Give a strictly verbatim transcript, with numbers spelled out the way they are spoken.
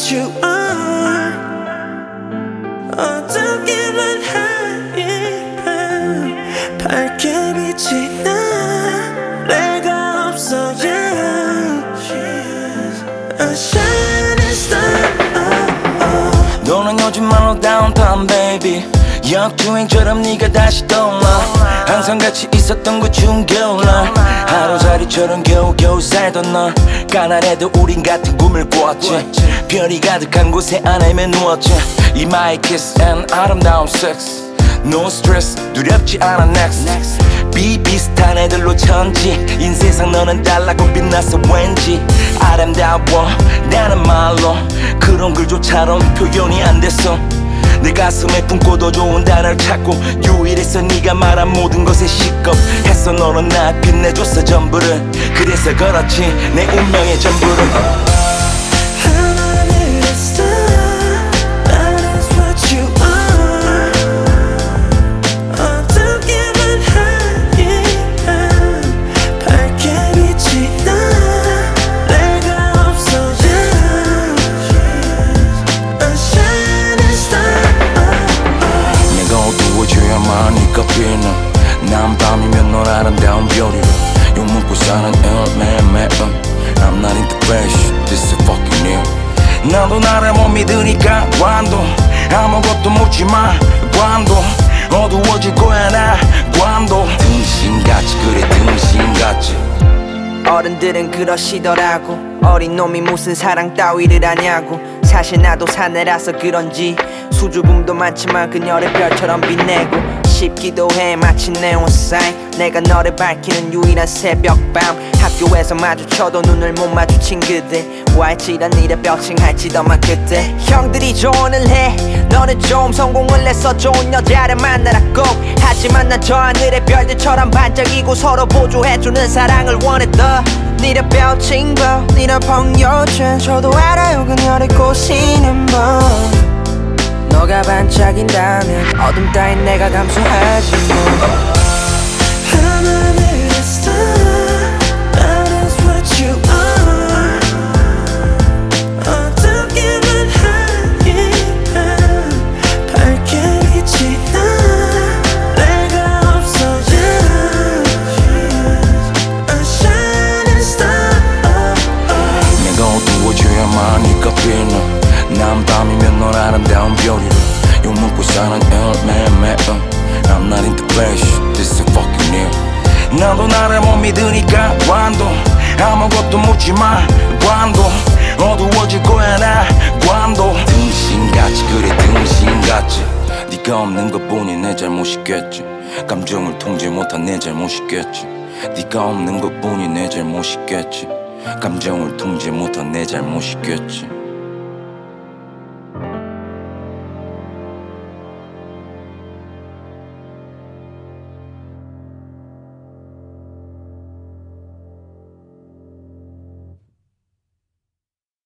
what you are. 어떻게만 하이면 밝게 빛이 나. 내가 없어 yeah. A shining star. oh, oh. 너는 요즘 말로 다운타운 baby. 역주행처럼 네가 다시 떠올라. 항상 같이 있었던 그 추운 겨울날 하루살이처럼 겨우겨우 살던 널 가난해도 우린 같은 꿈을 꿨지. 별이 가득한 곳에 안에며 누웠지. 이마에 kiss and 아름다운 sex. No stress 두렵지 않아 next. 비비슷한 애들로 천지. 인세상 너는 달라고 빛나서 왠지 아름다워 나는 말로. 그런 글조차론 표현이 안 됐어. 내 가슴에 품고도 좋은 단어를 찾고 유일했어. 네가 말한 모든 것에 시겁했어. 너는 나 빛내줬어 전부를. 그래서 걸었지 내 운명의 전부를. 하늘의 star, that is what you are. 어떻게만 하이면 밝게 빛이 나. 내가 없어 yeah. A shining star. 내가 어두워져야만 네가 빛나. 난 밤이면 널 아름다운 별이라 욕먹고 사는 매일매일. I'm not into fashion, this is fucking real. 나도 나를 못 믿으니까 관도 아무것도 묻지마. 관도 어두워질 거야 나 관도. 등신같이 그래 등신같이. 어른들은 그러시더라고. 어린 놈이 무슨 사랑 따위를 아냐고. 사실 나도 사내라서 그런지 수줍음도 많지만 그녀를 별처럼 빛내고 싶기도 해. 마치 네온사인. 내가 너를 밝히는 유일한 새벽밤. 학교에서 마주쳐도 눈을 못 마주친 그대. 와이치란 일에 뼈칭할지더만 그때 형들이 조언을 해. 너는 좀 성공을 해서 좋은 여자를 만나라 꼭. 하지만 난 저 하늘의 별들처럼 반짝이고 서로 보조해주는 사랑을 원했다. 니의 뼈칭 봐 니의朋友圈 저도 알아요 그녀를 꼬시는 법. 너가 반짝인다면 어둠 따윈 내가 감수하지 뭐. 하늘의 star, that is what you are. 어떻게만 하이면 밝게 빛이 나. 내가 없어 yeah. A shining star. oh, oh. 내가 어두워져야만 네가 빛나. 난 밤이면 널 아름다운 별이라 욕먹고 사는 매일매일. I'm not into fashion, this is fucking real. 나도 나를 못 믿으니까 관도 아무것도 묻지마. 관도 어두워질 거야 나 관도. 등신같이 그래 등신같이. 네가 없는 것뿐이 내 잘못이겠지. 감정을 통제 못한 내 잘못이겠지. 네가 없는 것뿐이 내 잘못이겠지. 감정을 통제 못한 내 잘못이겠지.